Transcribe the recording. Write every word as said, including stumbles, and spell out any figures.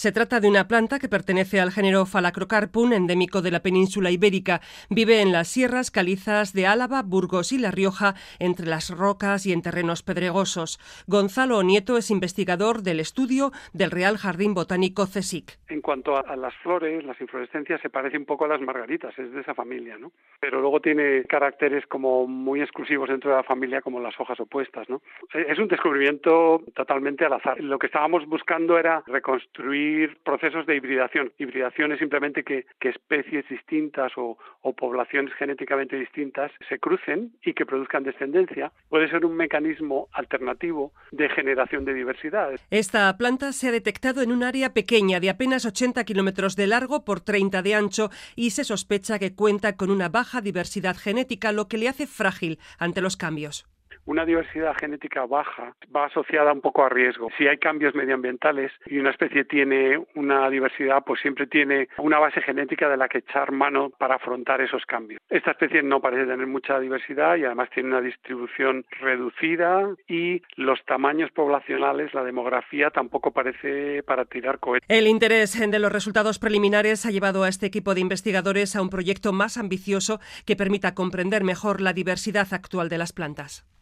Se trata de una planta que pertenece al género Phalacrocarpum, endémico de la península ibérica. Vive en las sierras calizas de Álava, Burgos y La Rioja, entre las rocas y en terrenos pedregosos. Gonzalo Nieto es investigador del estudio del Real Jardín Botánico CSIC. En cuanto a las flores, las inflorescencias se parece un poco a las margaritas, es de esa familia, ¿no? Pero luego tiene caracteres como muy exclusivos dentro de la familia, como las hojas opuestas, ¿no? Es un descubrimiento totalmente al azar. Lo que estábamos buscando era reconstruir procesos de hibridación. Hibridación es simplemente que, que especies distintas o, o poblaciones genéticamente distintas se crucen y que produzcan descendencia. Puede ser un mecanismo alternativo de generación de diversidad. Esta planta se ha detectado en un área pequeña de apenas ochenta kilómetros de largo por treinta de ancho y se sospecha que cuenta con una baja diversidad genética, lo que le hace frágil ante los cambios. Una diversidad genética baja va asociada un poco a riesgo. Si hay cambios medioambientales y una especie tiene una diversidad, pues siempre tiene una base genética de la que echar mano para afrontar esos cambios. Esta especie no parece tener mucha diversidad y además tiene una distribución reducida y los tamaños poblacionales, la demografía tampoco parece para tirar cohetes. El interés de los resultados preliminares ha llevado a este equipo de investigadores a un proyecto más ambicioso que permita comprender mejor la diversidad actual de las plantas.